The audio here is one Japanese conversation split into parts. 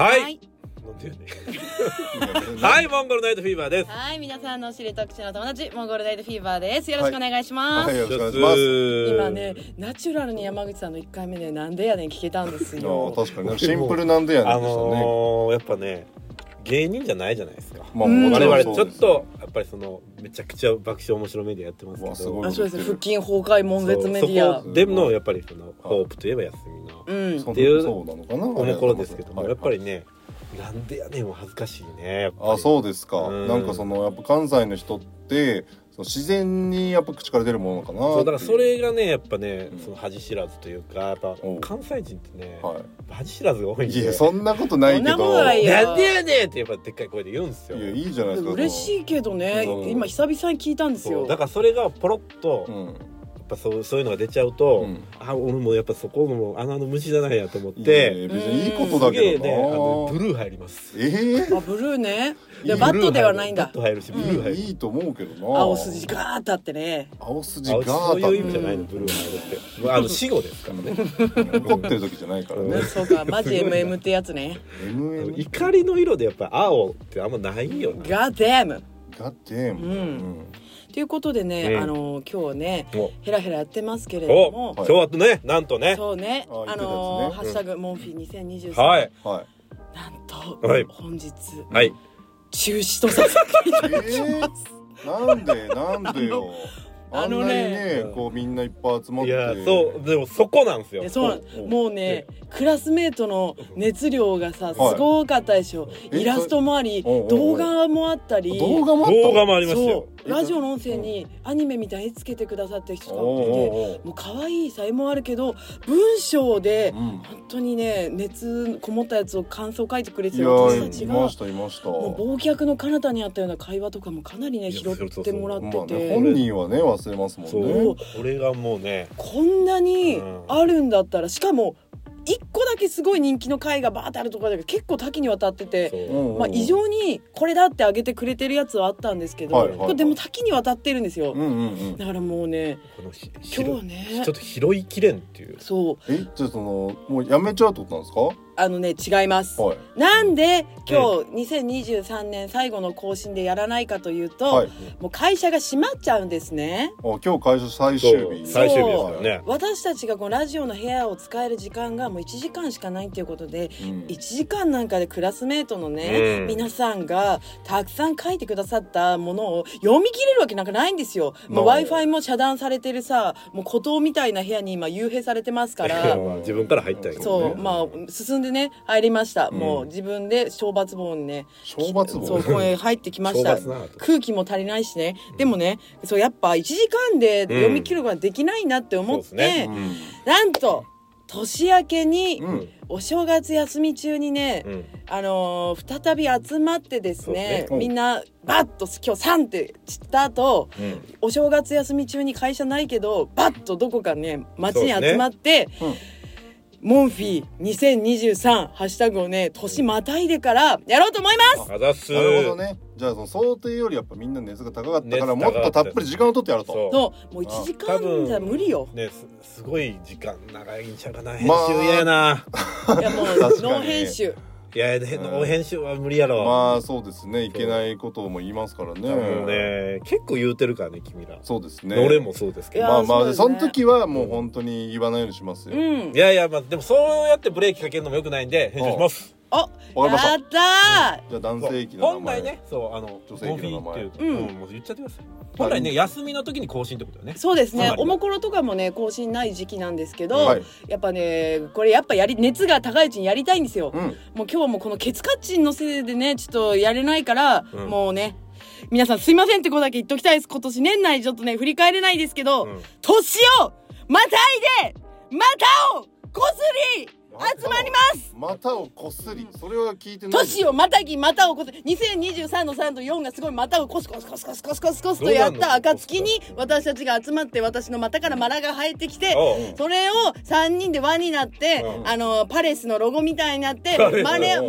はい、 はいなんでやねんはい、モンゴルナイトフィーバーです。 はい、皆さんの知る特徴の友達モンゴルナイトフィーバーです。よろしくお願いします。 はい、よろしくお願いします。 今ね、ナチュラルに山口さんの1回目ね、なんでやねん聞けたんですよ。 確かにシンプルなんでやねんでしたね。 やっぱね、芸人じゃないじゃないですか。 まあ、 我々ちょっとやっぱりそのめちゃくちゃ爆笑面白メディアやってますけど、 そうです。腹筋崩壊悶絶メディア。 そこでもやっぱりそのホープといえば休みのっていうおもころですけども、やっぱりね。なんでやねんは恥ずかしいね。 そうですか。なんかそのやっぱ関西の人って自然にやっぱ口から出るものかな。 そうだからそれがねやっぱね、その恥知らずというか、やっぱ関西人ってね、恥知らずが多いんで。 いやそんなことないけど。 なんでやねんってやっぱでっかい声で言うんですよ。 いやいいじゃないですか。 嬉しいけどね、今久々に聞いたんですよ。 だからそれがポロッと。そういうのが出ちゃうと、俺もやっぱそこの虫じゃないやと思って、 別にいいことだけどな。 ブルー入ります。 ブルーね。でバットではないんだ。 バット入るし、ブルー入る。 いいと思うけどな。 青筋ガーッとあってね。 青筋ガーッと。 そういう意味じゃないの、ブルー入るって。死後ですからね。 怒ってる時じゃないからね。 そうか、マジ MM ってやつね。 怒りの色でやっぱ青ってあんまないよな。 ガッデム。 ガッデム。 ということでね、今日ねヘラヘラやってますけれども、 今日はね、なんとね、 そうね、ハッシュタグモンフィ2023、 はいなんと本日中止とさせていただきます。 なんでよ。あんなにね、こうみんないっぱい集まって。 いや、そうでもそこなんですよ。 そうもうね、クラスメートの熱量がさすごかったでしょ。イラストもあり、動画もあったり、 動画もありましたよ。 ラジオの音声にアニメみたいにつけてくださってる人がいて、もう可愛いさ絵もあるけど文章で本当にね熱こもったやつを感想書いてくれてる人たちが、もう忘却の彼方にあったような会話とかもかなりね拾ってもらってて、 本人はね忘れますもんね。 これがもうねこんなにあるんだったら、しかも一個だけすごい人気の回がバーってあるところだけど結構多岐にわたってて、異常にこれだってあげてくれてるやつはあったんですけど、これでも多岐にわたってるんですよ。だからもうね今日ねちょっと拾いきれんっていう。 そうじゃあもうやめちゃうってことなんですか？ 違います、なんで今日2023年最後の更新でやらないかというと、もう会社が閉まっちゃうんですね。 今日会社最終日ですからね。 私たちがこのラジオの部屋を使える時間がもう1時間しかないっていうことで、1時間なんかでクラスメートのね、皆さんがたくさん書いてくださったものを読み切れるわけなんかないんですよ。もう Wi-Fi も遮断されてるさ、もう孤島みたいな部屋に今幽閉されてますから自分から入ったんやけどね。進んでね入りました。もう自分で小罰棒にね、そうこれ入ってきました。空気も足りないしね。でもね、そうやっぱ1時間で読み切ることができないなって思って、なんと年明けにお正月休み中にね、再び集まってですね、みんなバッと今日3って散った後、お正月休み中に会社ないけどバッとどこかね街に集まって、モンフィ2023ハッシュタグをね年またいでからやろうと思います。 なるほどね。じゃあ想定よりやっぱみんな熱が高かったからもっとたっぷり時間を取ってやると。 そうもう1時間じゃ無理よね。すごい時間長いんちゃうかな。編集嫌やな。 いやもうノー編集。 いやノー編集は無理やろ。 まあそうですね、いけないことも言いますからね。 もうね結構言うてるからね君ら。 そうですね。 俺もそうですけど、 その時はもう本当に言わないようにしますよ。 いやでもそうやってブレーキかけるのもよくないんで編集します。 やったー。じゃあ男性器の名前。 本来ね、 女性器の名前。 もう言っちゃってください。本来ね休みの時に更新ってことよね。 そうですね。おもころとかもね更新ない時期なんですけど、やっぱねこれやっぱ熱が高いうちにやりたいんですよ。もう今日もこのケツカッチンのせいでねちょっとやれないから、もうね皆さんすいませんってことだけ言っときたいです。今年年内ちょっとね振り返れないですけど、年をまたいでまたをこすり集まります。 股をこすり、それは聞いてない。 年をまたぎ股をこすり、2023の3と4がすごい股をコスコスコスコスコスコスコスとやった暁に私たちが集まって私の股からマラが生えてきて、それを3人で輪になって、パレスのロゴみたいになってマラ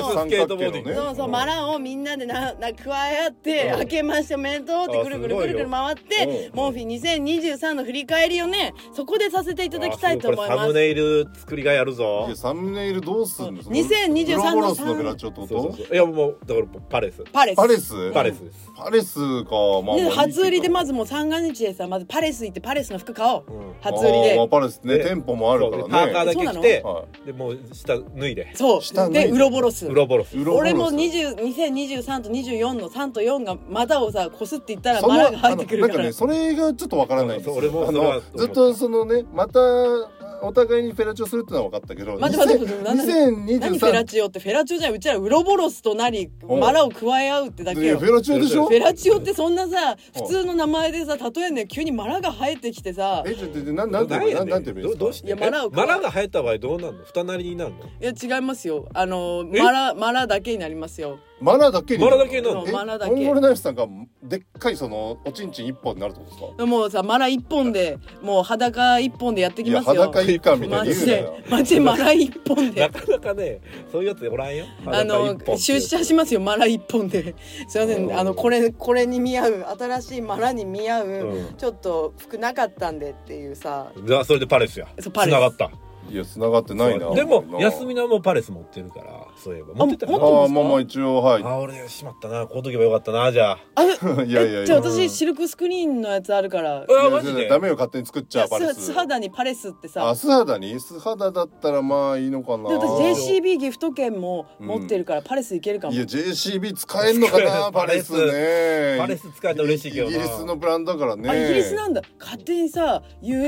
をみんなで加え合って明けましておめでとうってぐるぐるぐるぐる回ってモンフィ2023の振り返りをねそこでさせていただきたいと思います。 サムネイル作りがやるぞ。 ろ。 いやサムネイルどうすんの ？2023 のウロボロスのベラチオってこと？ いやもうだからパレスパレスですパレスか。まあ初売りでまずもう三が日でさ、まずパレス行ってパレスの服買おう。初売りで。 パレスね、店舗もあるからね。 パーカーだけ着て、でもう下脱いで。 そうでウロボロス。俺も2023と24の3と4が股をさこすっていったらマラが入ってくるから。 なんかねそれがちょっとわからないんですよ。 俺もずっとそのねまたお互いにフェラチオするってのは分かったけど、 待って何フェラチオって、フェラチオじゃない、うちらウロボロスとなりマラを加え合うってだけよ。 フェラチオでしょ。 フェラチオってそんなさ普通の名前でさ、例えね急にマラが生えてきてさ、 なんて言えばいいですか。 いやマラが生えた場合どうなるの？二なりになるの？いや違いますよ。マラだけになりますよ。 マラだけにマラだけなの？ マラだけ。 モンゴルナイフさんがでっかいそのおちんちん一本になるってことですか？ もうさマラ一本でもう裸一本でやってきますよ。 裸一貫みたいに言うなよ。 マジでマラ一本で。 なかなかねそういうやつおらんよ。 出社しますよマラ一本で。すいませんこれに見合う新しいマラに見合うちょっと服なかったんでっていうさ。 じゃあそれでパレスや。つながった。 いや繋がってないな。 でも休みのもパレス持ってるから。そういえば持ってたよ。 まあ一応はい。 俺しまったな。こうとけばよかったな。じゃあいやじゃあ私シルクスクリーンのやつあるから。 マジでダメよ勝手に作っちゃうパレス。 素肌にパレスってさ。 素肌だったらまあいいのかな。 で私 JCB ギフト券も持ってるからパレスいけるかも。 いや JCB 使えんのかなパレスね。 パレス使えたら嬉しいけどな。 イギリスのブランドだからね。 イギリスなんだ。勝手にさ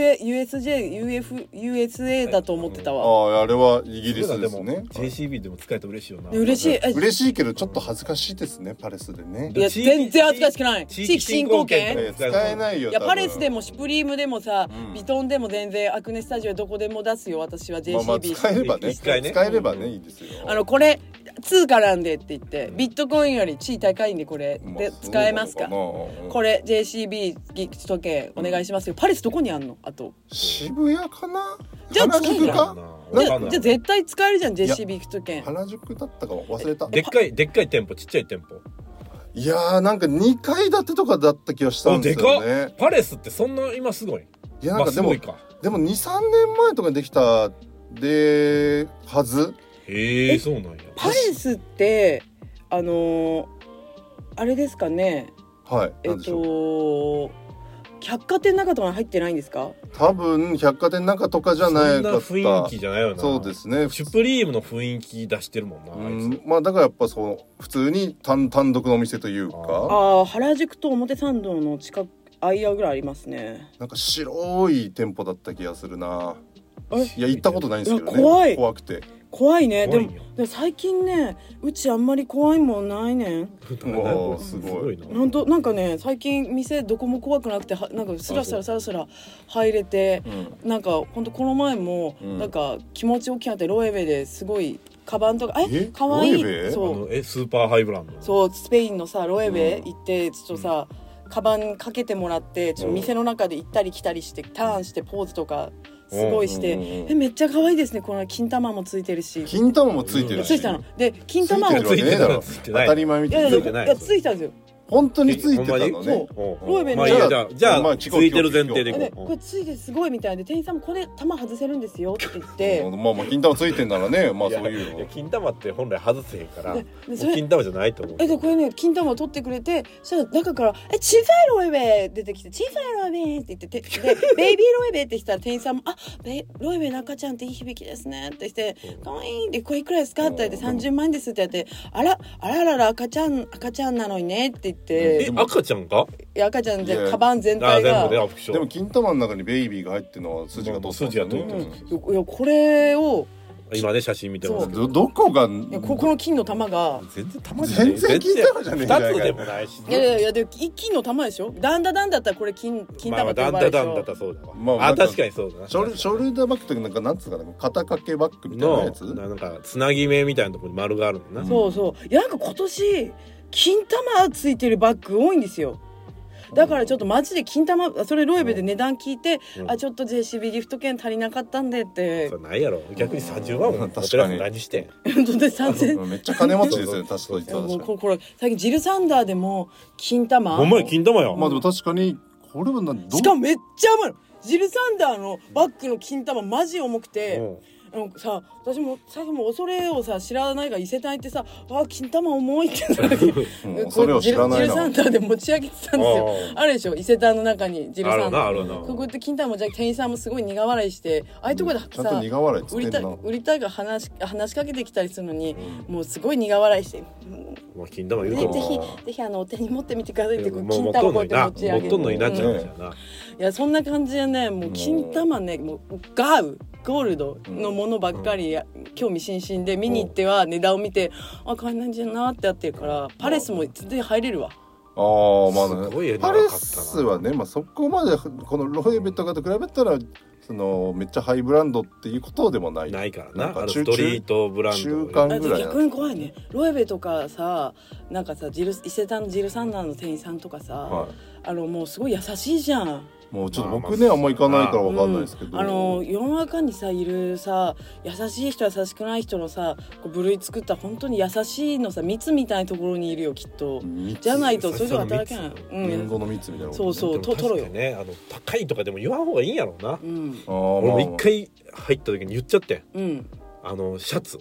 USA だと思ってたわ。 あれはイギリスですね。 JCB でも使えたら嬉しいよな。 嬉しいけどちょっと恥ずかしいですねパレスでね。 いや全然恥ずかしくない。地域振興券使えないよ。 いやパレスでもシュプリームでもさ、ビトンでも全然アクネスタジオどこでも出すよ私は JCB。 使えればね。使えればねいいですよ。 これ通貨なんでって言ってビットコインより地位高いんでこれで使えますか。これ JCB ギフト券お願いしますよ。パレスどこにあんの？あと渋谷かな。 じゃあ原宿か。 じゃあ絶対使えるじゃん JCB ギフト券。 原宿だったか忘れた。 でっかい店舗ちっちゃい店舗。 いやーなんか2階建てとかだった気がしたんですよね。 パレスってそんな今すごい？ いやなんかでも 2,3 年前とかにできたはず。 へえそうなんや。 パレスってあれですかね。 はい。 百貨店の中とか入ってないんですか？ 多分百貨店の中とかじゃないかった。 そんな雰囲気じゃないよな。 そうですね。 シュプリームの雰囲気出してるもんな。 まあだからやっぱ普通に単独のお店というか。 原宿と表参道の近く間ぐらいありますね。 なんか白い店舗だった気がするな。いや行ったことないんですけどね。 怖くて。 怖いね。でも最近ねうちあんまり怖いもんないねん。 すごいなんかね最近店どこも怖くなくてなんかスラスラ入れて、なんかほんとこの前もなんか気持ち大きくなってロエベですごいカバンとかかわいい。 そうスーパーハイブランド。 そうスペインのさロエベ行ってちょっとさカバンかけてもらってちょっと店の中で行ったり来たりしてターンしてポーズとかすごいしてめっちゃ可愛いですね。この金玉もついてるし。 金玉もついてるし。 ついたので金玉もついてる当たり前みたいな。 いやついたんですよ。 本当についてたのね。 ロエベのじゃあついてる前提でいこう。 これついてすごいみたいで店員さんもこれ玉外せるんですよって言ってまあ金玉ついてんならねまあそういうの。 金玉って本来外せへんから金玉じゃないと思う。 でこれね金玉を取ってくれてそしたら中から小さいロエベ出てきて小さいロエベって言ってでベイビーロエベってしたら店員さんもロエベの赤ちゃんっていい響きですねってしてかわいいでこれいくらですかって言って30万円ですって言ってあら赤ちゃんなのにねって言って赤ちゃんか？ いや赤ちゃんでカバン全体がでも金玉の中にベイビーが入ってるのは筋が通ってるんですよね。 いやこれを今ね写真見てますけどどこがこの金の玉が全然金玉じゃねえじゃ 2つでもないし。 いやで金の玉でしょ。ダンダだったらこれ金玉って呼ばれるでしょ。 ダンダったらそうだわ。確かにそうだな。 ショルダーバッグってなんつうかな肩掛けバッグみたいなやつなんかつなぎ目みたいなところに丸があるんだな。 そういやなんか今年金玉ついてるバッグ多いんですよ。だからちょっとマジで金玉それロエベで値段聞いてちょっと JCB ギフト券足りなかったんでってそれないやろ。逆に30万も確かに何して本当で3000 めっちゃ金持ちですよね。確かにこれ最近ジルサンダーでも金玉ほんまに金玉や。 まあでも確かにこれはしかもめっちゃ重いの。ジルサンダーのバッグの金玉マジ重くてさ私も最初も恐れをさ知らないが伊勢丹行ってさ金玉重いってさそれを知らないなジルサンダーで持ち上げてたんですよ。あるでしょ伊勢丹の中にジルサンダーここって金玉持ち上げて店員さんもすごい苦笑いしてああいうところでさ売りたいが話しかけてきたりするのに、もうすごい苦笑いして、 金玉言うとぜひお手に持ってみてくださいって金玉こうやって持ち上げて持っとんのになっちゃうんですよな。 いやそんな感じでねもう金玉ねもうゴールドのものばっかり興味津々で見に行っては値段を見て買えないんじゃなってやってるからパレスも全然入れるわ。 まあね、パレスはね、そこまでこのロエベとかと比べたらめっちゃハイブランドっていうことでもないからな。ストリートブランド中間ぐらい逆に怖いね。ロエベとかさなんかさ伊勢丹のジルサンダーの店員さんとかさ、もうすごい優しいじゃん。 もうちょっと僕ねあんま行かないから分かんないですけど、 世の中にさいるさ優しい人優しくない人のさ部類作った本当に優しいのさ蜜みたいなところにいるよきっと。じゃないとそれでは働けない。 リンゴの蜜みたいな。 そう取ろよね。高いとかでも言わん方がいいんやろうな。俺も一回入った時に言っちゃって、シャツ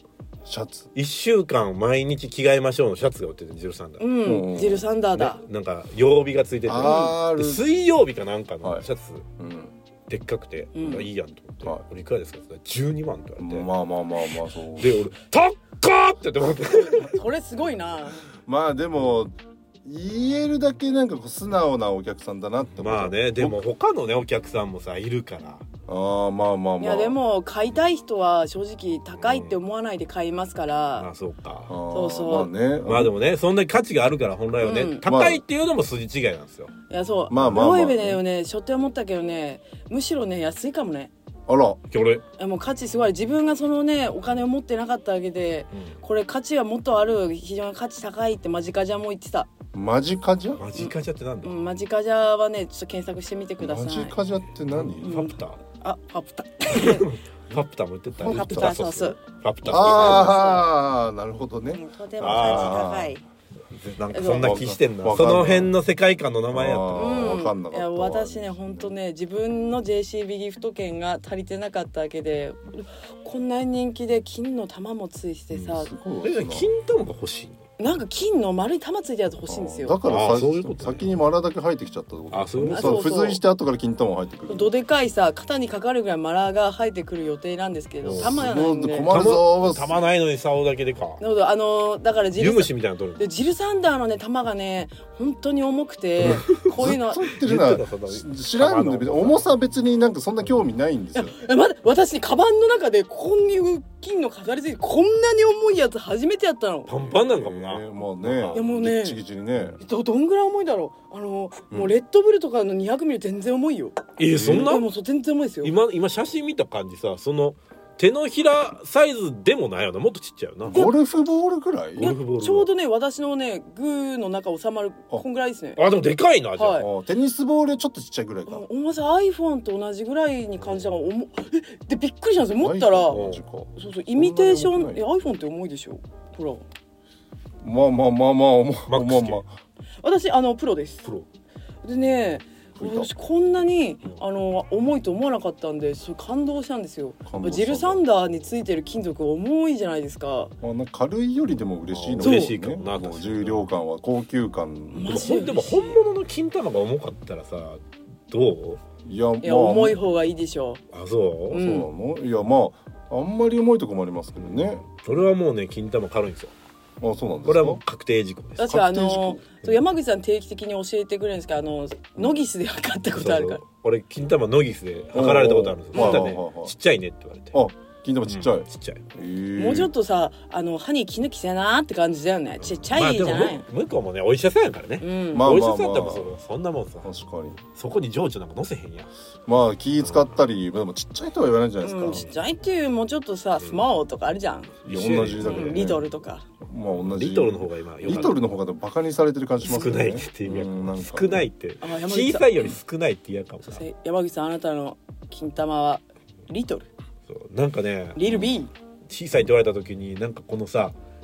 1週間毎日着替えましょうのシャツが売っててジルサンダー、 ジルサンダーだ、 なんか曜日がついてて水曜日かなんかのシャツ、でっかくて、いいやんと思って、俺いくらですかって12万って言われて、 まあそうで俺高っって思ってそれすごいな。 まあでも言えるだけなんか素直なお客さんだなって思う。 まあねでも他のねお客さんもさいるから。 まあいやでも買いたい人は正直高いって思わないで買いますから、 そうかそうまあでもねそんなに価値があるから本来はね、高いっていうのも筋違いなんですよ。 いやそうロエベでねしょって思ったけどねむしろね安いかもね。 あらもう価値すごい。自分がそのねお金を持ってなかっただけで、これ価値はもっとある非常に価値高いってマジカジャも言ってた。 マジカジャ？ マジカジャってなんだ？ マジカジャはねちょっと検索してみてください。 マジカジャって何？ ファプタファプタファプタも言ってた。 ファプタソース。 ファプタ。 なるほどね。 とても価値高い。 なんかそんな気してんな。その辺の世界観の名前やった。 分かんなかった。 私ね本当ね自分の JCB ギフト券が足りてなかっただけでこんなに人気で金の玉もついてさ、 金玉が欲しい。 なんか金の丸い玉ついてるやつ欲しいんですよ。 だから先にマラだけ入ってきちゃったってこと。付随して後から金玉入ってくる。 どでかいさ肩にかかるぐらいマラが入ってくる予定なんですけど玉がないんで困るぞ。 玉ないのに竿だけでか。 だから湯虫みたいなの取る。 ジルサンダーのね玉がね本当に重くてこういうの知らんで重さ別になんかそんな興味ないんですよ。 私カバンの中でここに金の飾り付いてこんなに重いやつ初めてやったの。 パンパンなんかもな。 もうね。いやもうね。 ギチギチにね。 どんぐらい重いだろう。もうレッドブルとかの200ミリ全然重いよ。 そんな？ もう全然重いですよ。 今写真見た感じさその手のひらサイズでもないよな。もっとちっちゃいよな。 ゴルフボールぐらい？ ちょうどね私のねグーの中収まるこんぐらいですね。 でもでかいなじゃあ。テニスボールちょっとちっちゃいぐらいか。 重さ iPhone と同じぐらいに感じたからでびっくりしたんですよ。持ったらそうイミテーションiPhone って重いでしょ。ほら。 まあ私プロです。 プロでね私こんなに重いと思わなかったんで感動したんですよ。ジルサンダーについてる金属重いじゃないですか。 軽いよりでも嬉しいの嬉しいかもな。 重量感は高級感。 でも本物の金玉が重かったらさどう？ いや重い方がいいでしょう。 そうなの？いやあんまり重いとこもありますけどね。 それはもうね金玉軽いんですよ。 そうなんですか。 これはもう確定事項です。 確か山口さん定期的に教えてくれるんですけどノギスで測ったことあるから。 俺金玉ノギスで測られたことあるんですよ。そしたらねちっちゃいねって言われて。 金玉ちっちゃい。 ちっちゃい。 もうちょっとさ歯に気抜きせなって感じだよね。ちっちゃいじゃない。 向こうもねお医者さんやからね。お医者さんってもそんなもんさ。 確かに。 そこに情緒なんか乗せへんや。 気使ったりでもちっちゃいとは言わないじゃないですか。 ちっちゃいっていうもうちょっとさスモールとかあるじゃん。 同じだけどリトルとか。 同じ。 リトルの方が今リトルの方がバカにされてる感じしますね。 少ないって意味少ないって小さいより少ないって嫌かも。 山口さんあなたの金玉はリトル。 なんかねリルビー小さいって言われた時になんかこのさ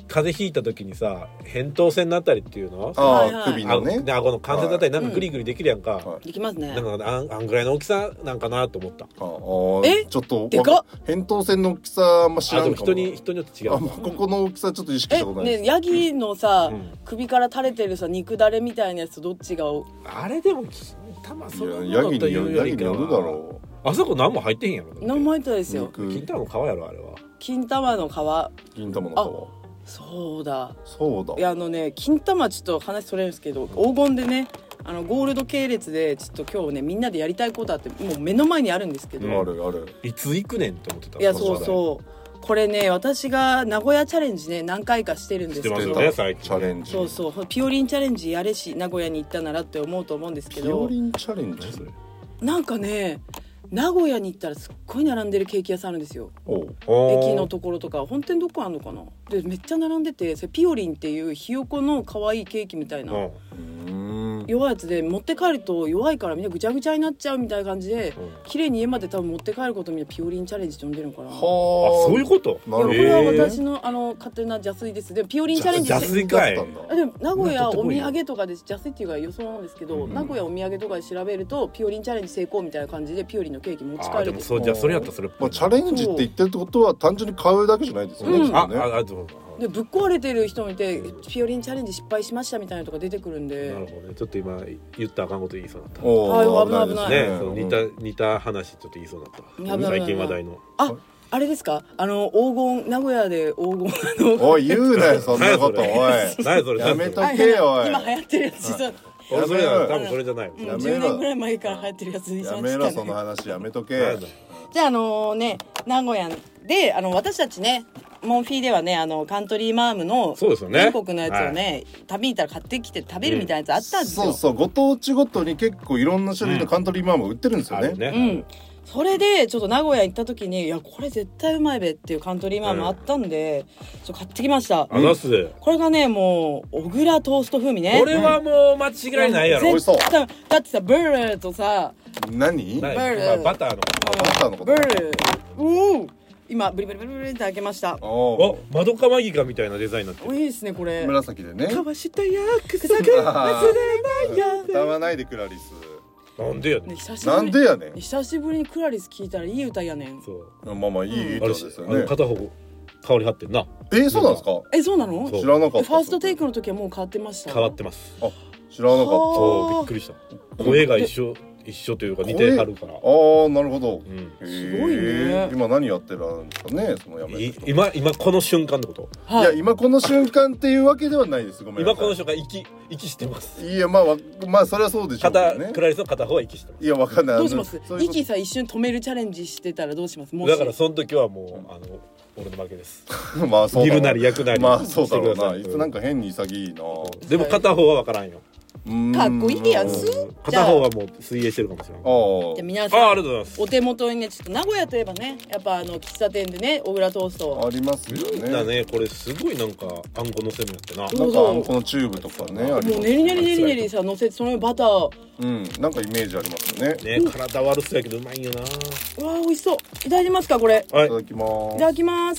風邪ひいた時にさ扁桃腺のあたりっていうの首のね顎の関節あたりなんかグリグリできるやんか、 できますね。 なんかあんぐらいの大きさなんかなと思った。 ちょっとでかっ。 扁桃腺の大きさあんま知らんかも。 人によって違う。 ここの大きさちょっと意識したことない。 ね、ヤギのさ、首から垂れてるさ肉だれみたいなやつどっちがあれでも金玉そのヤギによるだろう。 あそこ何も入ってへんやろ。 何も入ってないですよ。 金玉の皮やろあれは。 金玉の皮。 金玉の皮。 そうだ。 いや金玉ちょっと話それるんですけど、黄金でねゴールド系列でちょっと今日ねみんなでやりたいことあってもう目の前にあるんですけど、 あるいつ行くねんって思ってた。 いやそうこれね私が名古屋チャレンジね何回かしてるんですけど、 してますよね最近チャレンジ。 そうピオリンチャレンジやれし名古屋に行ったならって思うと思うんですけど、 ピオリンチャレンジなんかね名古屋に行ったらすっごい並んでるケーキ屋さんあるんですよ。駅のところとか本当にどこあんのかなでめっちゃ並んでて、それピオリンっていうひよこの可愛いケーキみたいな弱いやつで、持って帰ると弱いからみんなぐちゃぐちゃになっちゃうみたいな感じで、綺麗に家まで多分持って帰ることをみんなピオリンチャレンジって呼んでるのかな。 そういうこと。 これは私の勝手な邪推です。でピオリンチャレンジ邪推かい。 でも名古屋お土産とかで邪推っていうか予想なんですけど、名古屋お土産とかで調べるとピオリンチャレンジ成功みたいな感じでピオリンのケーキ持ち帰る。 じゃあそれやったらそれっぽい。 チャレンジって言ってるってことは単純に買うだけじゃないですよね。 でぶっ壊れてる人もいてピオリンチャレンジ失敗しましたみたいなとか出てくるんで。 なるほどね。ちょっと今言ったらあかんこと言いそうだった。 危ないね。似た話ちょっと言いそうだった。最近話題の。 あれですか黄金名古屋で黄金おい言うなよそんなこと。おい何それやめとけよ。 今流行ってるやつ。 多分それじゃない。 10年ぐらい前から流行ってるやつ。 やめろその話やめとけ。 じゃあね名古屋で私たちねモンフィーではねカントリーマームの全国のやつをね旅に行ったら買ってきて食べるみたいなやつあったんですよ。 そうご当地ごとに結構いろんな種類のカントリーマーム売ってるんですよね。 それでちょっと名古屋行った時にいやこれ絶対うまいべっていうカントリーマームあったんで、ちょっと買ってきました。これがねもう小倉トースト風味ね。 これはもう間違いないやろ。 美味しそう。だってさブルーとさ何バターのことブルー今ブリブリブリブリって開けました。 マドカマギカみたいなデザインになってる。 いいですねこれ。 紫でね。 かわした約束忘れないや。 歌わないでクラリス。 なんでやねん。 なんでやねん。 久しぶりにクラリス聞いたらいい歌やねん。 まあいい歌ですよね。 片方香り張ってんな。 そうなんですか。 そうなの？ 知らなかった。 ファーストテイクの時はもう変わってました。 変わってます。 知らなかった。 びっくりした。声が一緒というか似てはるから。 なるほど。 すごいね。 今何やってるんですかね。そのやめる。 今この瞬間ってこと？ いや今この瞬間っていうわけではないです。ごめんなさい。 今この瞬間息してます。 いやまあそれはそうでしょうね。 クラリスの片方は息してます。 いやわかんない。 どうします？息さ一瞬止めるチャレンジしてたらどうします？ だからその時はもう俺の負けです。 まあそう。 煮るなり焼くなり。 まあそうだろうな。いつなんか変に潔いな。 でも片方はわからんよ。 かっこいいやつ。 片方はもう水泳してるかもしれない。 じゃあ皆さんありがとうございます。 お手元にねちょっと名古屋といえばねやっぱ喫茶店でね小倉トーストありますよね。 だねこれすごいなんかあんこのせるんやってな。 なんかあんこのチューブとかね。もう練り練りさ乗せてその上バター。 なんかイメージありますよね。 ね体悪そうやけどうまいよな。 わあ美味しそう。いただきますかこれ。 いただきます。 いただきます。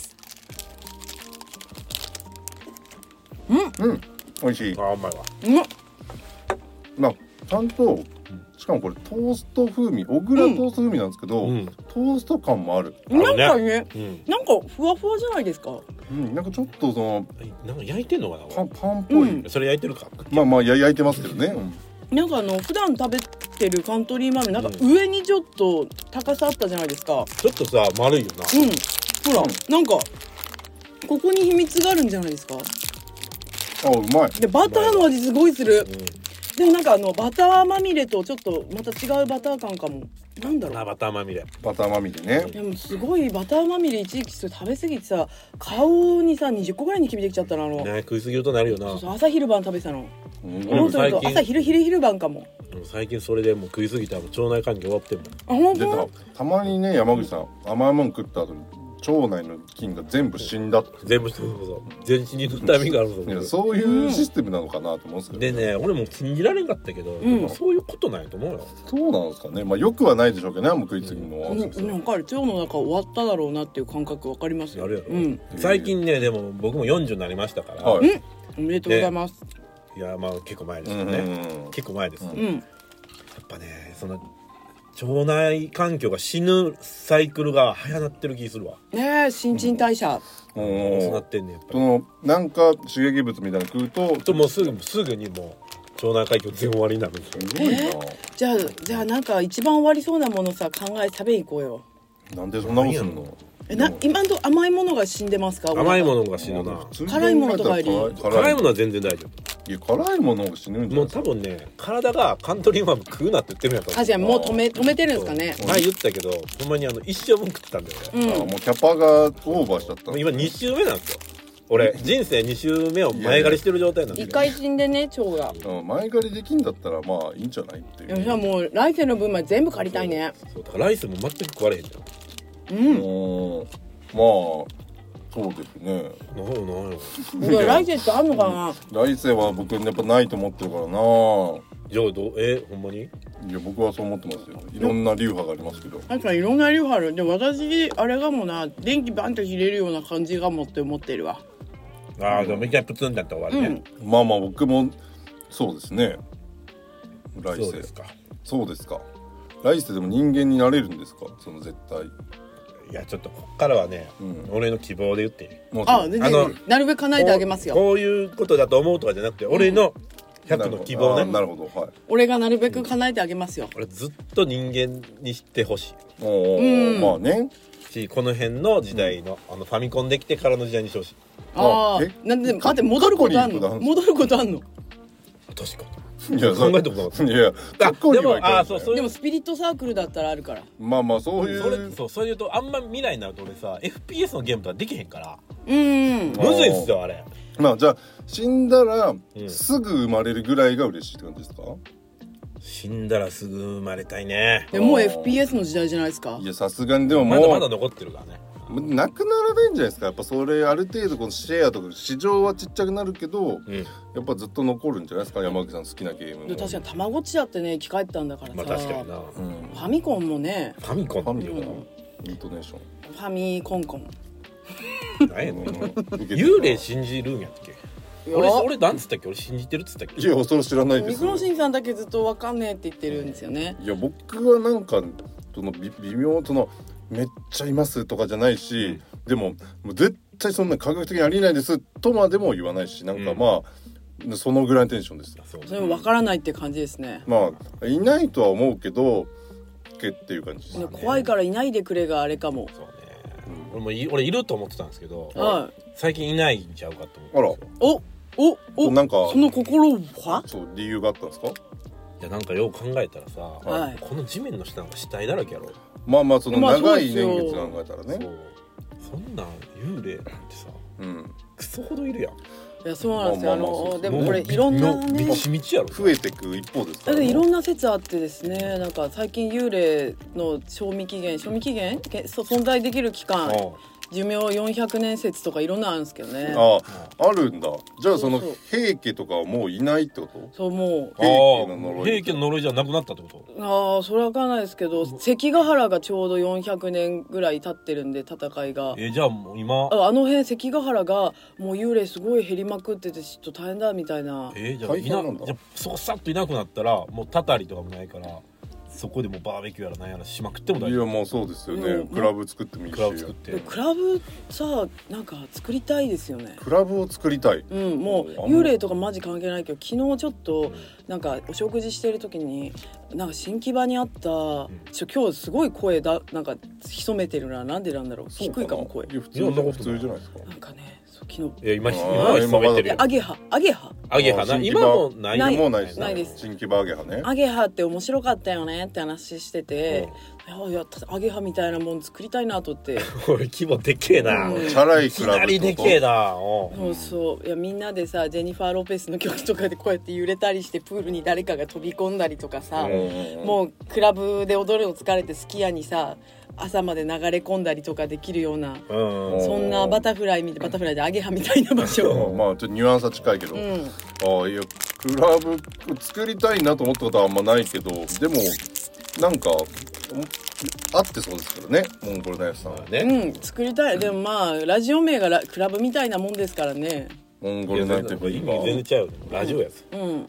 美味しい。 うまいわ。 ちゃんとしかもこれトースト風味小倉トースト風味なんですけど、トースト感もある。 なんかね、なんかふわふわじゃないですか。 なんかちょっとそのなんか焼いてんのかな。 パンっぽい。 それ焼いてるか。 まあ焼いてますけどね。 なんか普段食べてるカントリーマーメなんか上にちょっと高さあったじゃないですか。 ちょっとさ丸いよな。 ほらなんかここに秘密があるんじゃないですか。 うまい。 でバターの味すごいする。でもなんかバターまみれとちょっとまた違うバター感かも。なんだろう。 バターまみれ。 バターまみれね。 でもすごいバターまみれ一時期食べ過ぎてさ顔にさ20個ぐらいニキビできちゃったのね食いすぎるとなるよな。 そう朝昼晩食べてたの。朝昼晩かも。 最近それでもう食いすぎたら腸内環境終わってんもん。 本当？ たまにね山口さん甘いもん食った後に腸内の菌が全部死んだ全部全身に塗るタイミングがあるぞ。 そういうシステムなのかなと思うんですけど、 でね、俺も信じられんかったけど、そういうことないと思うよ。 そうなんですかね。まあよくはないでしょうけどね、もう食いつぎのは。 なんか腸の中終わっただろうなっていう感覚わかりますよ。 最近ね、でも僕も40になりましたから。 おめでとうございます。 いや、まあ結構前ですよね。結構前です。やっぱね、その腸内環境が死ぬサイクルが早なってる気するわ。 ねえ、新陳代謝。 そうなってんね、やっぱり。 なんか刺激物みたいなの食うと、 もうすぐにもう腸内環境全終わりになるんですよ。 じゃあなんか一番終わりそうなものさ、考え食べに行こうよ。 なんでそんなことすんの？ 今の甘いものが死んでますか？ 甘いものが死ぬな。 辛いものとかより。 辛いものは全然大丈夫。 いや、辛いものが死ぬんじゃない？ もう多分ね、体がカントリーマン食うなって言ってるんやと思う。 じゃあもう止めてるんですかね。 前言ったけど、ほんまに一生分食ってたんだよ。 もうキャパがオーバーしちゃった。 今2週目なんですよ。俺人生2週目を前借りしてる状態なんで。 一回死んでね、腸が。 前借りできんだったらまあいいんじゃないっていう。 じゃあもう来世の分まで全部借りたいね。 そうだから来世も全く食われへんじゃん。 まあそうですね。 来世ってあんのかな？ 来世は僕やっぱないと思ってるからな。 じゃあほんまに？ いや、僕はそう思ってますよ。いろんな流派がありますけど。 確かにいろんな流派ある。で私あれかもな、電気バンと切れるような感じかもって思ってるわ。 でもめっちゃプツンだったら終わりね。 まあ僕もそうですね。来世。そうですか。来世でも人間になれるんですか？その絶対。 いや、ちょっとこっからはね、俺の希望で言っていい？ なるべく叶えてあげますよ。 こういうことだと思うとかじゃなくて、俺の100の希望ね。 なるほど、はい。 俺がなるべく叶えてあげますよ。 俺ずっと人間にしてほしい。 まあね。 この辺の時代のファミコンできてからの時代にしてほしい。 なんで待って、戻ることあんの？ 確かに。 いや、 考えたことなかった。いや、 でもスピリットサークルだったらあるから。 まあそういう。 それ言うとあんま未来になると俺さ FPS のゲームとかできへんから。むずいんすよあれ。 まあじゃあ死んだらすぐ生まれるぐらいが嬉しいって感じですか？ 死んだらすぐ生まれたいね。 でもう FPS の時代じゃないですか。 いや、さすがにでももうまだ残ってるからね。 なくならないんじゃないですか。やっぱそれある程度このシェアとか市場はちっちゃくなるけど、やっぱずっと残るんじゃないですか。山口さん好きなゲームも。 確かにたまごっちだってね、生き返ったんだからさ。 確かにな。 ファミコンもね。 ファミコンっていうかな。 イントネーション。 ファミコンコン。 何やねん。幽霊信じるんやっけ？俺なんつったっけ？俺信じてるっつったっけ？ いや、それ知らないです。 水野真さんだけずっとわかんねえって言ってるんですよね。 いや、僕はなんかその微妙めっちゃいますとかじゃないし、でも絶対そんな科学的にありえないですとまでも言わないし、なんかまあそのぐらいのテンションですよ。 それもわからないって感じですね。 まあいないとは思うけどっていう感じですね。 怖いからいないでくれがあれかも。 そうね。俺いると思ってたんですけど、最近いないんちゃうかと思って。 おなんかその心は？ そう理由があったんですか？いや、なんかよう考えたらさ、この地面の下なんか死体だらけやろ。 まあその長い年月考えたらね。 そんな幽霊なんてさ、クソほどいるやん。 いや、そうなんですよ。でもこれいろんなね、 みちみちやろ。 増えてく一方ですから。 いろんな説あってですね、なんか最近幽霊の賞味期限存在できる期間、寿命400年説とかいろんなあるんですけどね。 あるんだ。じゃあその平家とかはもういないってこと？ そう、もう平家の呪いじゃなくなったってこと？ それはわかんないですけど、関ヶ原がちょうど400年ぐらい経ってるんで、戦いが。 じゃあもう今あの辺関ヶ原がもう幽霊すごい減りまくっててちょっと大変だみたいな。 じゃあそこさっといなくなったらもうたたりとかもないから、そこでもバーベキューやらなんやらしまくっても大丈夫。 いや、もうそうですよね。クラブ作ってもいいし。 クラブさ、なんか作りたいですよね。 クラブを作りたい。 もう幽霊とかマジ関係ないけど、昨日ちょっとなんかお食事してる時になんか新木場にあった今日すごい声だ、なんか潜めてるな。なんでなんだろう。低いかも声。 普通じゃないですか。 なんかね、昨日今潜めてるよ。 アゲハアゲハな今もない。 もうないですね。 ないです。 新木場アゲハね。 アゲハって面白かったよねって話してて、いやアゲハみたいなもん作りたいなとって。 俺規模でけえな。 チャラいクラブと。 でけえな。 そうそう。いやみんなでさジェニファー・ロペスの曲とかでこうやって揺れたりしてプールに誰かが飛び込んだりとかさ、もうクラブで踊るの疲れてすき家にさ。朝まで流れ込んだりとかできるような、そんなバタフライでアゲハみたいな場所まあちょっとニュアンスは近いけど、いやクラブ作りたいなと思ったことはあんまないけど、でもなんかあってそうですけどね、モンゴルナイフさんはね、作りたい。でもまあラジオ名がクラブみたいなもんですからね。 モンゴルナイトフィーバー全然ちゃうラジオやつ。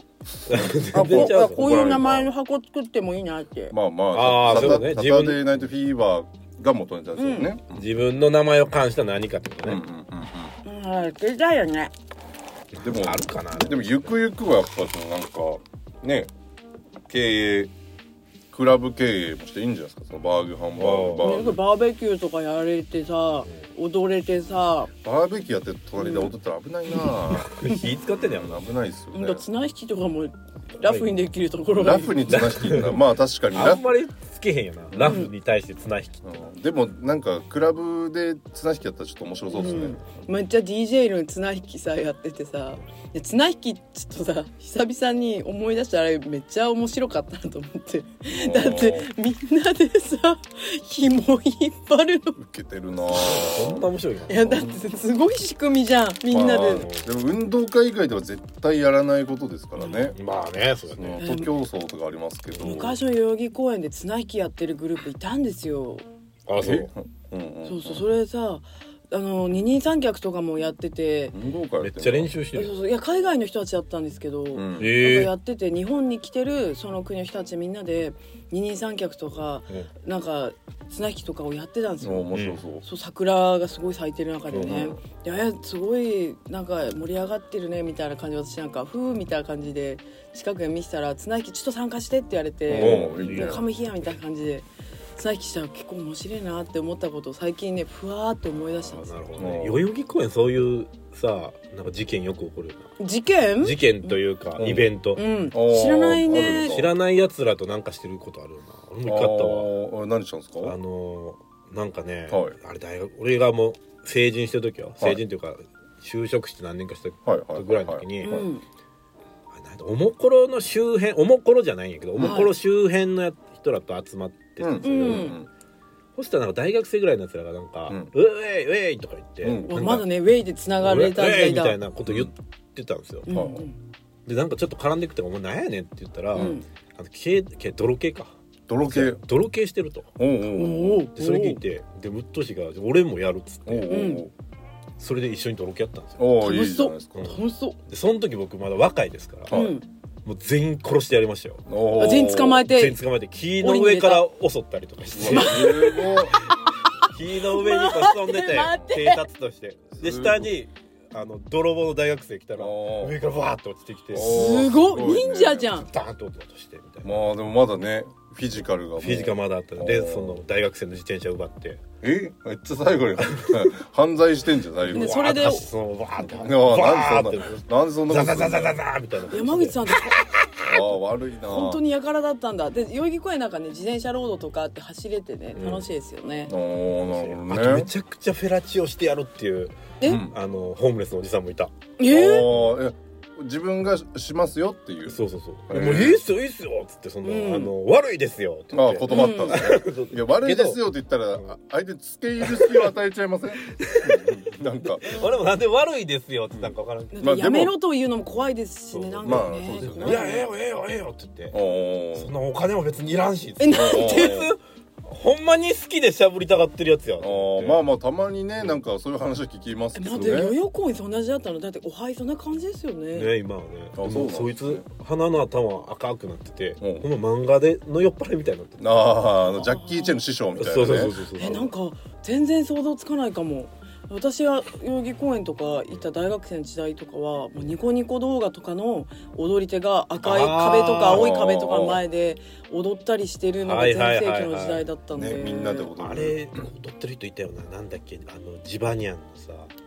こういう名前の箱作ってもいいなって。 まあサタデーナイトフィーバーが元に立つよね。 自分の名前を冠した何かってことね。 作りたいよね。 でもあるかな。 でもゆくゆくはやっぱそのなんかね経営クラブ経営もしていいんじゃないですか。そのバーグハンバーグバーベキューとかやれてさ、踊れてさ、 バーベキューやって隣で踊ったら危ないな。 火使ってんねや危ないですよね。 綱引きとかもラフにできるところがラフに綱引きってまあ確かにあんまりつけへんよな、ラフに対して綱引き、 でもなんかクラブで綱引きやったらちょっと面白そうですね、 めっちゃ DJ の綱引きさやっててさ、綱引きちょっとさ久々に思い出したらめっちゃ面白かったなと思って、だってみんなでさ紐引っ張るの受けてるな。 そんな面白いな。 いやだってすごい仕組みじゃんみんなで、 でも運動会以外では絶対やらないことですからね。 まあね、そうだね。 徒競走とかありますけど、 昔の代々木公園で綱引きやってるグループいたんですよ。 あ、そう。 そうそれさ二人三脚とかもやってて、 めっちゃ練習してる。 そういや海外の人たちだったんですけど、なんかやってて日本に来てるその国の人たちみんなで二人三脚とか、なんか綱引きとかをやってたんですよ。 面白そう桜がすごい咲いてる中でね、いやすごいなんか盛り上がってるねみたいな感じで、私なんかふーみたいな感じで近くで見せたら綱引きちょっと参加してって言われて、カムヒアみたいな感じで綱引きしたら結構面白いなって思ったことを最近ねふわーって思い出したんですよ。 なるほどね。代々木公園そういうさ、なんか事件よく起こるよな。 事件というか、イベント、 知らないね。 知らないやつらとなんかしてることあるよな。俺も一回あったわ。 何したんですか。 なんかね、あれ大学俺がもう成人してる時は、成人というか就職して何年かしたぐらいの時に、おもころの周辺、おもころじゃないんやけど、おもころ周辺の人らと集まってたんですよ。そしたらなんか大学生ぐらいのやつらがなんか、ウェイウェイとか言って、 まだねウェイで繋がれた時代だみたいなこと言ってたんですよ。でなんかちょっと絡んでくて、お前何やねんって言ったら、泥系か。泥系してると。でそれ聞いて、でムット氏が俺もやるっつって、それで一緒に泥系やったんですよ。 楽しそう楽しそう。 でその時僕まだ若いですから、もう全員殺してやりましたよ。 全員捕まえて木の上から襲ったりとかして木の上に潜んでて偵察として、で下に泥棒の大学生来たら上からバーッと落ちてきて、 すごい忍者じゃん。 ダーンと落としてみたいな。 まあでもまだねフィジカルまだあったので、その大学生の自転車奪って、 めっちゃ最後に犯罪してんじゃないの。 それでバーってなんでそんなザザザザザザみたいな。 山口さんって悪いな。 本当にやからだったんだ。で代々木公園なんかね自転車ロードとかあって走れてね楽しいですよね。 なるほどね。 あとめちゃくちゃフェラチオしてやるっていうホームレスのおじさんもいた。 自分がしますよっていう。 そうもういいっすよいいっすよっつって、悪いですよって言って断ったんですね。いや悪いですよって言ったら相手付け入る隙を与えちゃいません。なんか俺もなんで悪いですよってなんか分からんけど、 やめろというのも怖いですしね。なんかね、 いやええよって言って、そんなお金も別にいらんし、 なんてほんまに好きでしゃぶりたがってるやつや。 まあたまにねなんかそういう話は聞きますけどね。 代々木公園と同じだったのだっておはいそんな感じですよね。 今はね。そいつ鼻の頭赤くなってて、この漫画での酔っ払いみたいになってる。 ジャッキー・チェンの師匠みたいなね。 そうなんか全然想像つかないかも。私が代々木公園とか行った大学生の時代とかはもうニコニコ動画とかの踊り手が赤い壁とか青い壁とかの前で踊ったりしてるのが全盛期の時代だったんで、 みんなで踊る。 あれ踊ってる人いたよな。なんだっけジバニャンのさ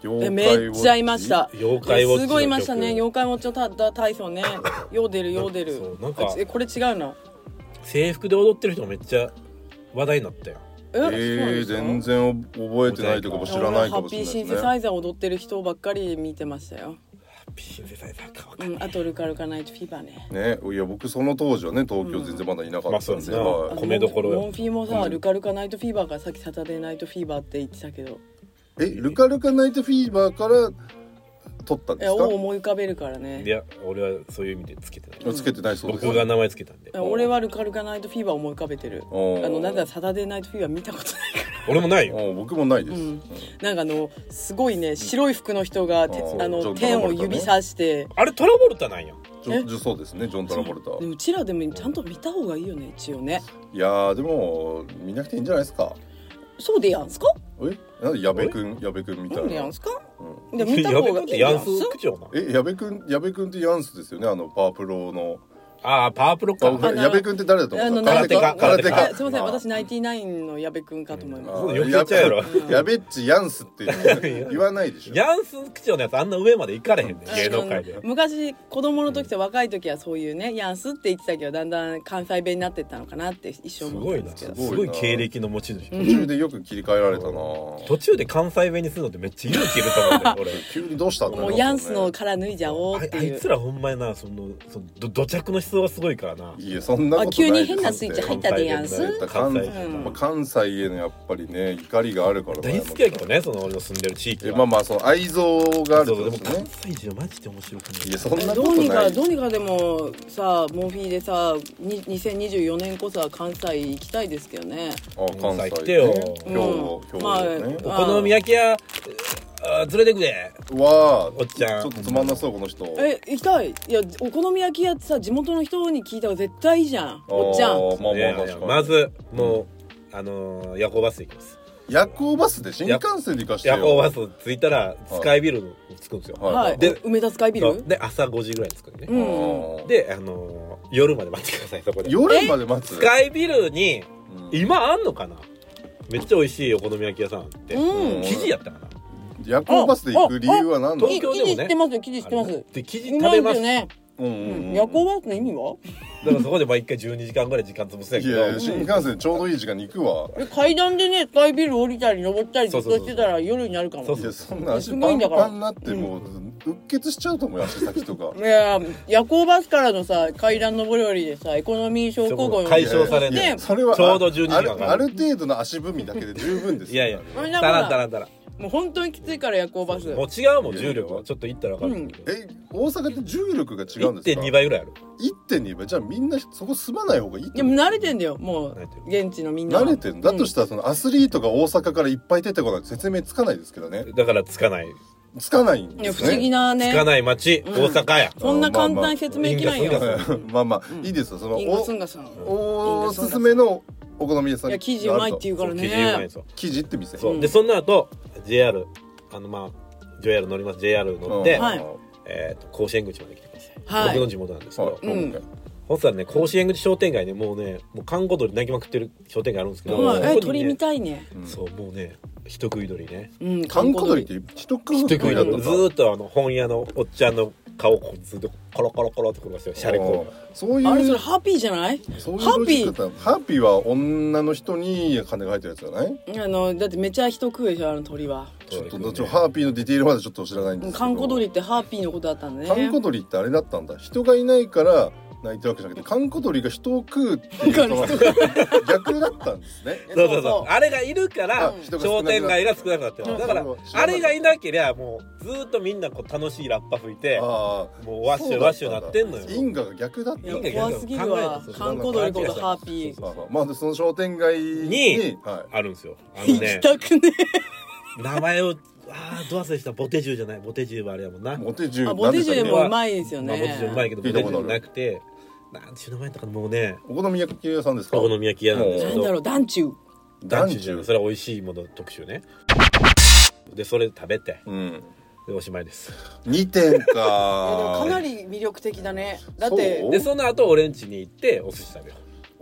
めっちゃいました。 妖怪ウォッチすごいいましたね。妖怪ウォッチの体操ね。ヨーデルそうなんかこれ違うの。 制服で踊ってる人めっちゃ話題になったよ。 全然覚えてないとかも知らないかもしれないですね。ハッピーシンセサイザー踊ってる人ばっかり見てましたよ。 ハッピーシンセサイザーかわかんない。 あとルカルカナイトフィーバーね。 いや僕その当時はね東京全然まだいなかったんで。 米どころよ。 モンフィーもさルカルカナイトフィーバーからさっきサタデーナイトフィーバーって言ってたけど。 ルカルカナイトフィーバーから取ったんですか？ 思い浮かべるからね。 いや俺はそういう意味でつけてない。 つけてないそうです。 僕が名前つけたんで。 俺はルカルカナイトフィーバー思い浮かべてる。なんだサタデーナイトフィーバー見たことないから。 俺もないよ。 僕もないです。 なんかすごいね白い服の人が天を指さして。 あれトラボルタなんや。 そうですねジョン・トラボルタ。 うちらでもちゃんと見た方がいいよね一応ね。 いやでも見なくていいんじゃないですか。 そうでやんすか？ なんで矢部くんみたいな。 なんでやんすか？で見た方がいいやんす区長な。 矢部くんってヤンスですよねパワープロの。 パワープロか。 矢部くんって誰だと思う？ 空手家。 すみません私ナインティナインの矢部くんかと思います。 よく言っちゃうやろ。 矢部っちヤンスって言わないでしょ。 ヤンス区長のやつあんな上まで行かれへんね芸能界で。 昔子供の時と若い時はそういうねヤンスって言ってたけどだんだん関西弁になってったのかなって一生思ったんですけど。 すごい経歴の持ち主。 途中でよく切り替えられたな。 途中で関西弁にするのってめっちゃ勇気いると思うんだよ俺。 急にどうしたんだろう。 もうヤンスの殻脱いじゃおうっていう。 あいつらほんまにな土着の思想がすごいからな。 いやそんなことないです。 急に変なスイッチ入ったでやんす。 関西へのやっぱりね怒りがあるから大好きやけどね俺の住んでる地域は。その愛憎があるとでも関西人はマジで面白くない。 いやそんなことない。 どうにかでもさモンフィーでさ2024年こそは関西行きたいですけどね。 関西来てよ。 お好み焼き屋連れてくで。 わおっちゃんちょっとつまんなそうこの人。 行きたい。いやお好み焼き屋ってさ地元の人に聞いたら絶対いいじゃんおっちゃん。 まずもう夜行バスで行きます。 夜行バスで新幹線で行かしてよ。 夜行バス着いたらスカイビルに着くんですよ。 で梅田スカイビルで朝5時ぐらいに着くんでね。で夜まで待ってくださいそこで。 夜まで待つ。 スカイビルに今あんのかな。めっちゃ美味しいお好み焼き屋さんって記事やったかな。 夜行バスで行く理由は何だ。 東京でもね。記事知ってます。 で記事食べますね。夜行バスの意味は？ だからそこで毎回12時間ぐらい時間潰すやけど。 いや新幹線ちょうどいい時間に行くわ。 階段でねスカイビル降りたり登ったりずっとしてたら夜になるかも。 いやそんな足パンパンになってもううっ血しちゃうと思うよ足先とか。 いや夜行バスからのさ階段登り降りでさエコノミー症候群解消されね。 それはちょうど12時間ある程度の足踏みだけで十分です。 いやいやだらもう本当にきついから夜行バス。 もう違うもん重力はちょっと行ったら分かる。 大阪って重力が違うんですか？ 1.2 倍ぐらいある。 1.2 倍じゃあみんなそこ住まない方がいい。 でも慣れてんだよもう現地のみんな慣れてんだとしたらそのアスリートが大阪からいっぱい出てこないと説明つかないですけどね。 だからつかないんですね。不思議なねつかない街大阪や。 そんな簡単に説明できないよ。 いいですよそのおすすめのお好み屋さん。 いや生地うまいって言うからね。 生地って店。 でその後 JR JR 乗ります。 JR 乗って甲子園口まで来てください。僕の地元なんですけどほんとはね甲子園口商店街ねもう閑古鳥鳴きまくってる商店街あるんですけど鳥見たいね。 そうもうね人食い鳥ね。 閑古鳥って人食い鳥だった。 ずーっと本屋のおっちゃんの顔をずっとコロコロコロってくるんですよシャレコ。 そういうあれそれハッピーじゃない？ハッピーは女の人に金が入ってるやつじゃない？ だってめちゃ人食うでしょ鳥は。 ちょっとハーピーのディテールまでちょっと知らないんですけど。 閑古鳥ってハーピーのことだったんだね。 閑古鳥ってあれだったんだ。人がいないから泣いてるわけじゃなくて閑古鳥が人を食うっていう逆だったんですね。 そうあれがいるから商店街が少なくなってる。だからあれがいなけりゃもうずっとみんな楽しいラッパ吹いてもうワッシュなってんのよ。 因果が逆だった。 怖すぎるわ。閑古鳥ことハーピー。 その商店街にあるんですよ。 行きたくね。 名前をど忘れした。ボテジュじゃない。ボテジュはあれやもんな。 ボテジュでもうまいですよね。 ボテジュうまいけどボテジュじゃなくてなんていう名前だったかもうね。 お好み焼き屋さんですか？ お好み焼き屋なんですけど。 なんだろう団中それは美味しいもの特集ね。でそれ食べてでおしまいです。 2点か。 かなり魅力的だね。だってでその後俺ん家に行ってお寿司食べよう。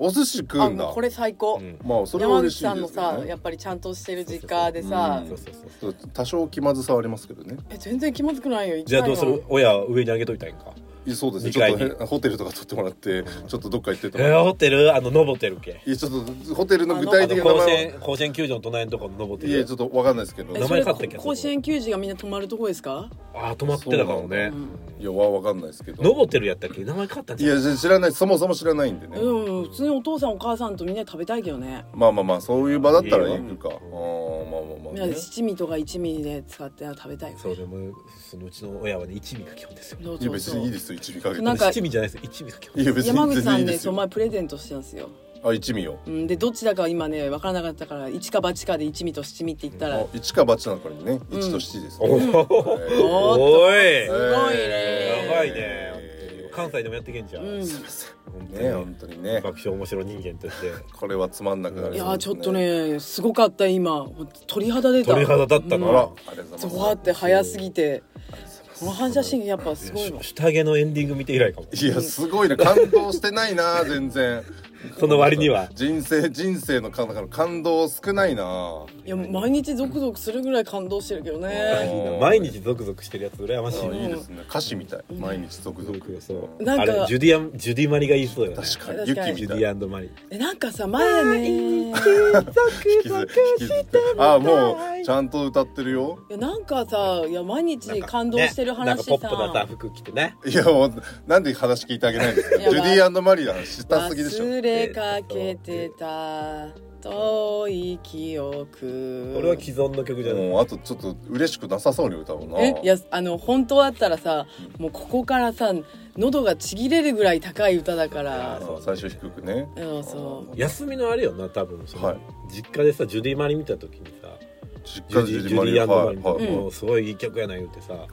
お寿司食うんだ。 これ最高。 まあそれは嬉しいですよね。 山口さんのさやっぱりちゃんとしてる実家でさ、 多少気まずさはありますけどね。 全然気まずくないよ。 じゃあどうする？親上にあげといたんか。 そうですね。ちょっとホテルとか取ってもらってちょっとどっか行ってとか。 ホテルノボテル系。 いやちょっとホテルの具体的な名前は甲子園球場の隣のところのノボテル。 いやちょっとわかんないですけど。 名前買ったっけ？ 甲子園球児がみんな泊まるとこですか？ 泊まってたからね。 いやわかんないですけど。 ノボテルやったっけ？名前変わったんじゃない？ いや知らない、そもそも知らないんでね。 普通にお父さんお母さんとみんなで食べたいけどね。 まあそういう場だったら行くか。 まあ七味とか一味で使って食べたいよね。 そうでもそのうちの親はね一味が基本ですよ。 いや別にいいですよ一味かけて。 なんか七味じゃないですよ一味が基本。 いや別に山口さんねその前プレゼントしたんですよ。 一味を。 でどっちだか今ね分からなかったから一か八かで一味と七味って言ったら一か八なのかにね一と七ですね。 おいすごいね。 やばいね。関西でもやってけんじゃん。 すいませんね本当にね。 爆笑面白人間としてこれはつまんなくなる。 いやちょっとねすごかった今鳥肌出た。 鳥肌だったの。 ありがとうございます。 ゾワって早すぎて。この反射神経やっぱすごいわ。 下着のエンディング見て以来かも。 いやすごいね感動してないな全然。 その割には人生の感動少ないな。 いや毎日ゾクゾクするぐらい感動してるけどね。 毎日ゾクゾクしてるやつ羨ましい。 いいですね歌詞みたい。毎日ゾクゾク。 そうなんかジュディマリが言いそうよね。 確かにユキみたい。 ジュディ&マリ。 なんかさ前ねもうちゃんと歌ってるよ。 いやなんかさ毎日感動してる話さ。 なんかポップなさ服着てね。 いやもうなんで話聞いてあげないんですか。ジュディ&マリの話したすぎでしょ。 忘れかけてた遠い記憶。 これは既存の曲じゃない。 もうあとちょっと嬉しくなさそうに歌うな。 いや本当だったらさもうここからさ喉がちぎれるぐらい高い歌だから。 最初低くね。 そう休みのあれよな多分実家でさジュディマリ見た時にさジュディマリもうすごいいい曲やな言うてさ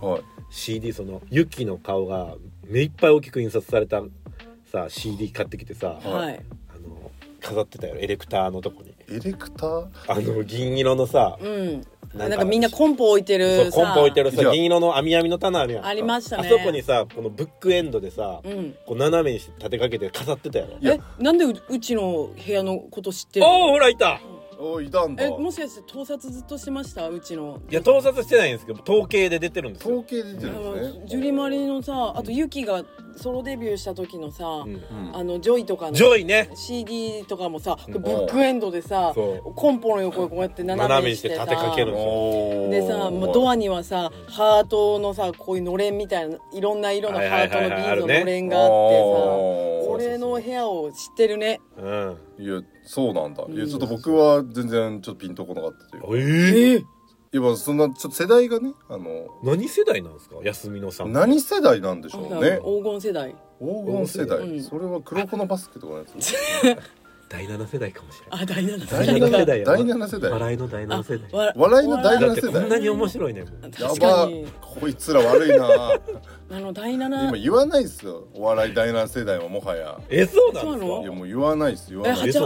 CD ユキの顔が目いっぱい大きく印刷されたさ CD 買ってきてさ飾ってたよエレクターのとこに。 エレクター銀色のさなんかみんなコンポ置いてるさコンポ置いてるさ銀色の網網の棚あるやん。 ありましたね。 あそこにさこのブックエンドでさこう斜めにして立てかけて飾ってたやろ。 なんでうちの部屋のこと知ってるの？ほらいた。 いたんだ。 もしかして盗撮ずっとしてましたうちの。 いや盗撮してないんですけど統計で出てるんですよ。 統計で出てるんですね。 ジュリマリのさあとユキがソロデビューした時のさ、ジョイとかのジョイね CD とかもさブックエンドでさコンポの横にこうやって斜めにしてさ立てかけるんですよ。でさもうドアにはさハートのさこういうのれんみたいないろんな色のハートのビーズののれんがあってさ俺の部屋を知ってるね。 いやそうなんだ。いやちょっと僕は全然ちょっとピンとこなかったという。 今そんなちょっと世代がね何世代なんですか休みのさん。 何世代なんでしょうね。 黄金世代。 黄金世代。それは黒子のバスケとかのやつ。 第7世代かもしれない。 第7世代。 第7世代。 笑いの第7世代。 笑いの第7世代。 こんなに面白いね。 やばこいつら悪いな。 第7 今言わないですよお笑い第7世代はもはや。 そうなんですか。 いやもう言わないです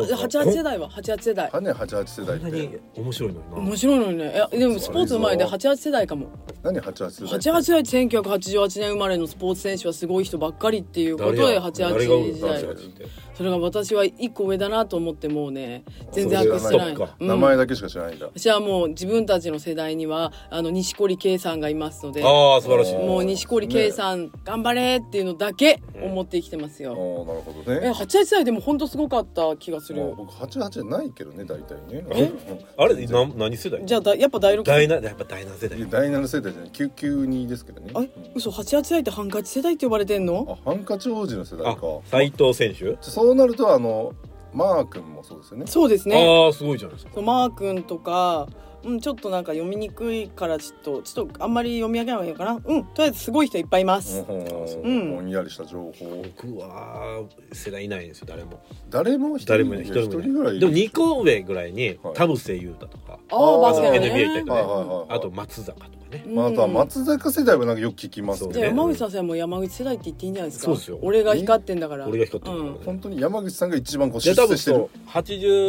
88世代は88世代。 88世代って。 何面白いのにな。 面白いのにね。でもスポーツうまいで88世代かも。 何88世代。 88世代って1988年生まれのスポーツ選手はすごい人ばっかりっていうことで88時代。それが私は1個上だなと思ってもうね全然把握してない。 名前だけしか知らないんだ。 私はもう自分たちの世代には錦織圭さんがいますので。 素晴らしい。 もう錦織圭さん頑張れっていうのだけ思って生きてますよ。 なるほどね。 88世代でも本当すごかった気がする。 僕88じゃないけどね大体ね。 あれ何世代？ じゃあやっぱ第6世代。 やっぱ第7世代。 第7世代じゃない92ですけどね。 嘘88世代ってハンカチ世代って呼ばれてんの？ ハンカチ王子の世代か。 斉藤選手？ そうなるとマー君もそうですよね。 そうですね。 すごいじゃないですか。 マー君とかちょっとなんか読みにくいからちょっとあんまり読み上げないのかな。とりあえずすごい人いっぱいいます。 ぼんやりした情報。 僕は世代いないんですよ誰も。 誰も一人ぐらい。 でも2個上ぐらいに田臥勇太とかバスケのね NBA 行った人ね。あと松坂とかね。 あとは松坂世代はなんかよく聞きますね。 じゃあ山口さんも山口世代って言っていいんじゃないですか。 そうですよ。 俺が光ってんだから。 俺が光ってるから。 本当に山口さんが一番出世してる。 80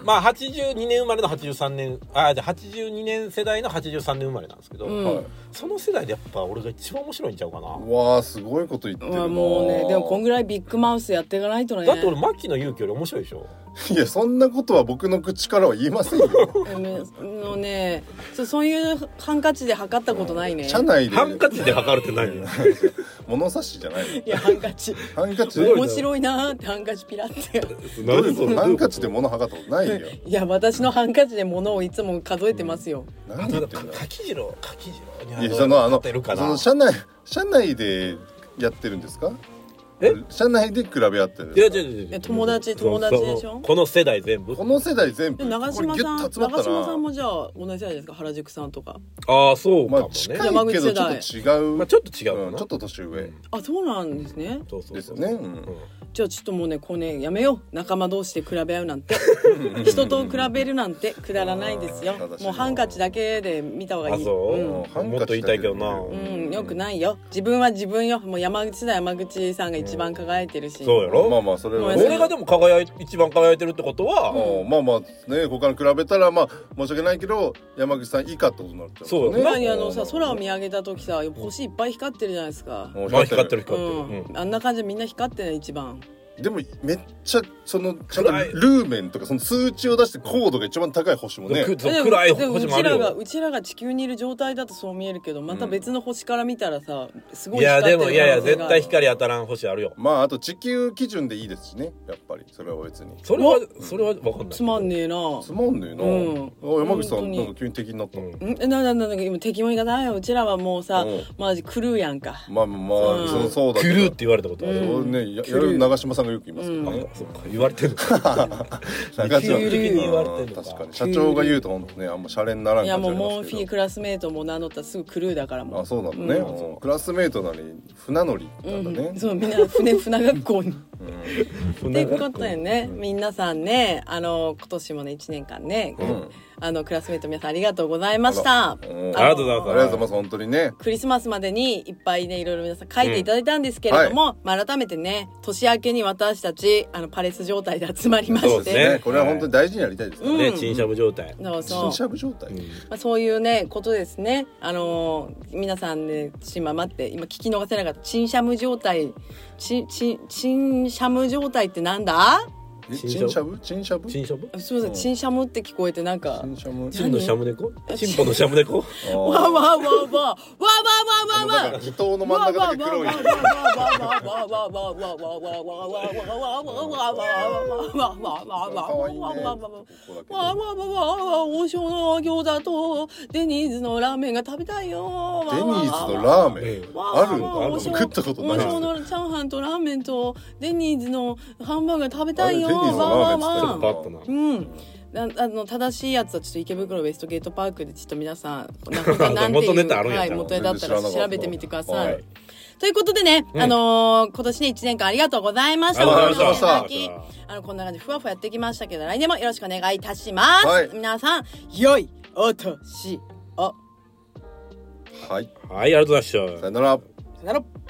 まあ82年生まれの83年じゃあ82年世代の83年生まれなんですけど、その世代でやっぱ俺が一番面白いんちゃうかな。 わあすごいこと言ってるな。 もうねでもこんぐらいビッグマウスやっていかないとね。 だって俺牧野祐希より面白いでしょ。 いやそんなことは僕の口からは言えませんよ。 のねそういうハンカチで測ったことないね。 車内でハンカチで測るって何？ 物差しじゃないの。 いやハンカチ面白いなーってハンカチピラってどういうこと？ハンカチで物測ったことないよ。 いや私のハンカチで物をいつも数えてますよ。 何言ってんだ。柿次郎いやその車内でやってるんですか？社内で比べ合ってるんですか？ いや友達でしょ。 この世代全部長嶋さんもじゃあ同じ世代ですか？原宿さんとか。 ああそうかもね。 近いけどちょっと違う。 ちょっと違うかな。 ちょっと年上。 あそうなんですね。 そうですね。 じゃあちょっともうねこうねやめよう。仲間同士で比べ合うなんて人と比べるなんてくだらないですよ。もうハンカチだけで見た方がいい。 もっと言いたいけどな。 よくないよ。自分は自分よ。もう山口さんが一番輝いてるし。 そうやろ。 まあそれは俺がでも一番輝いてるってことは、 まあね他に比べたらまあ申し訳ないけど山口さん以下ってことになっちゃう。 そうよね。空を見上げた時さ星いっぱい光ってるじゃないですか。 光ってる。 あんな感じでみんな光ってる一番。 でもめっちゃちゃんとルーメンとかその数値を出して高度が一番高い星もね。 暗い星もあるよ。 うちらが地球にいる状態だとそう見えるけどまた別の星から見たらさすごい光ってる。 いや絶対光当たらん星あるよ。 まああと地球基準でいいですしねやっぱりそれは別に。 それは分かんない。 つまんねえな。 山口さんなんか急に敵になったの。 なんか今敵もいいかないよ。うちらはもうさマジクルーやんか。 まあそうだ。 クルーって言われたことある。 そうね長嶋さんがよく言いますけど。 そうか言われてる。 長嶋言われてる。確かに社長が言うと本当ねあんまシャレにならん。 いやもうモンフィクラスメートも名乗ったらすぐクルーだからもう。 あそうなんだね。クラスメートなり船乗りなんだね。 そうみんな船学校に。っていうことでね皆さんね今年もね1年間ねクラスメート皆さんありがとうございました。 ありがとうございます。 本当にねクリスマスまでにいっぱいねいろいろ皆さん書いていただいたんですけれども、改めてね年明けに私たちパレス状態で集まりまして、 これは本当に大事にやりたいですね。 チンシャブ状態。 チンシャブ状態。 そういうねことですね。皆さんね待って今聞き逃せなかったチンシャム状態チンシャム状態ってなんだ？ チンシャブすみませんチンシャムって聞こえてなんかチンのシャム猫チンポのシャム猫わわ伊藤の真ん中だけ黒い王将の餃子とデニーズのラーメンが食べたいよ。 デニーズのラーメンあるんだ。食ったことない。 王将のチャーハンとラーメンとデニーズのハンバーガー食べたいよ。正しいやつはちょっと池袋ウエストゲートパークでちょっと皆さん元ネタあるんや。 元ネタだったら調べてみてください。ということでね、今年ね1年間ありがとうございました。こんな感じふわふわやってきましたけど来年もよろしくお願いいたします。皆さん良いお年を。 はい、 ありがとうございました。 さよなら。 さよなら。